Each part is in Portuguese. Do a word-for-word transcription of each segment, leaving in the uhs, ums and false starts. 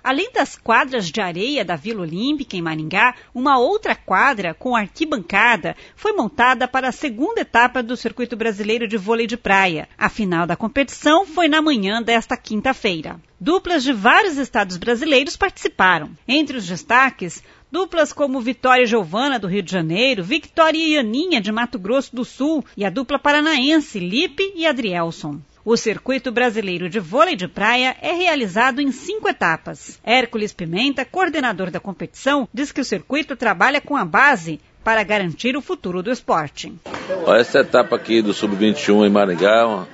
Além das quadras de areia da Vila Olímpica, em Maringá, uma outra quadra com arquibancada foi montada para a segunda etapa do Circuito Brasileiro de Vôlei de Praia. A final da competição foi na manhã desta quinta-feira. Duplas de vários estados brasileiros participaram. Entre os destaques, duplas como Vitória e Giovana, do Rio de Janeiro, Victória e Aninha, de Mato Grosso do Sul, e a dupla paranaense, Lipe e Adrielson. O Circuito Brasileiro de Vôlei de Praia é realizado em cinco etapas. Hércules Pimenta, coordenador da competição, diz que o circuito trabalha com a base para garantir o futuro do esporte. Essa etapa aqui do sub vinte e um em Maringá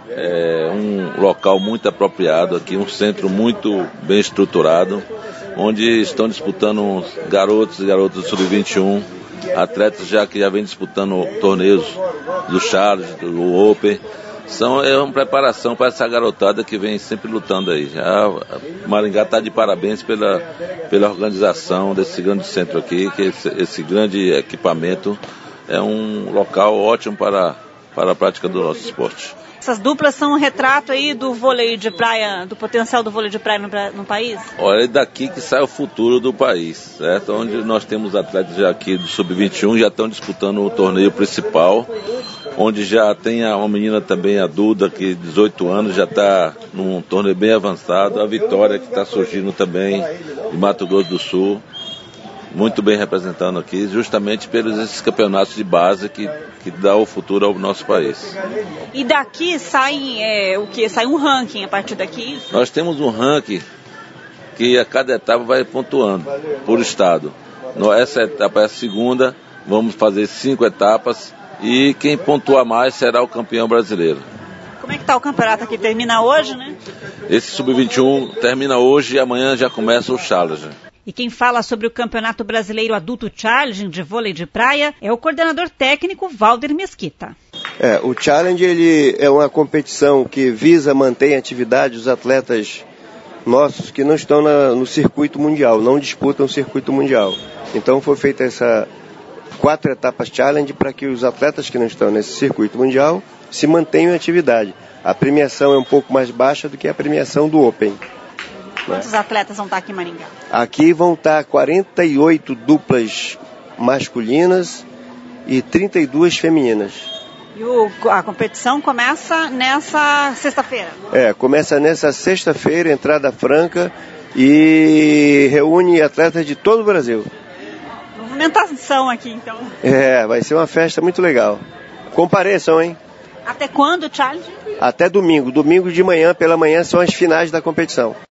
é um local muito apropriado aqui, um centro muito bem estruturado, onde estão disputando garotos e garotas do sub vinte e um, atletas já que já vêm disputando torneios do Charles, do Open. São, é uma preparação para essa garotada que vem sempre lutando aí. Já, Maringá está de parabéns pela, pela organização desse grande centro aqui, que esse, esse grande equipamento é um local ótimo para, para a prática do nosso esporte. Essas duplas são um retrato aí do vôlei de praia, do potencial do vôlei de praia no, no país? Olha, é daqui que sai o futuro do país, certo? Onde nós temos atletas já aqui do sub vinte e um, já estão disputando o torneio principal, onde já tem uma menina também, a Duda, que dezoito anos, já está num torneio bem avançado, a Vitória, que está surgindo também, de Mato Grosso do Sul, muito bem representando aqui, justamente pelos esses campeonatos de base que, que dá o futuro ao nosso país. E daqui sai é, o que? Sai um ranking a partir daqui? Nós temos um ranking que a cada etapa vai pontuando por estado. Essa etapa é a segunda, vamos fazer cinco etapas e quem pontuar mais será o campeão brasileiro. Como é que está o campeonato aqui? Termina hoje, né? Esse sub vinte e um termina hoje e amanhã já começa o Challenge. E quem fala sobre o Campeonato Brasileiro Adulto Challenge de Vôlei de Praia é o coordenador técnico Valder Mesquita. É, o Challenge ele é uma competição que visa manter em atividade os atletas nossos que não estão na, no circuito mundial, não disputam o circuito mundial. Então foi feita essa quatro etapas Challenge para que os atletas que não estão nesse circuito mundial se mantenham em atividade. A premiação é um pouco mais baixa do que a premiação do Open. Quantos atletas vão estar aqui em Maringá? Aqui vão estar quarenta e oito duplas masculinas e trinta e duas femininas. E o, a competição começa nessa sexta-feira? É, começa nessa sexta-feira, entrada franca, e reúne atletas de todo o Brasil. Movimentação aqui, então. É, vai ser uma festa muito legal. Compareçam, hein? Até quando o challenge? Até domingo. Domingo de manhã, pela manhã, são as finais da competição.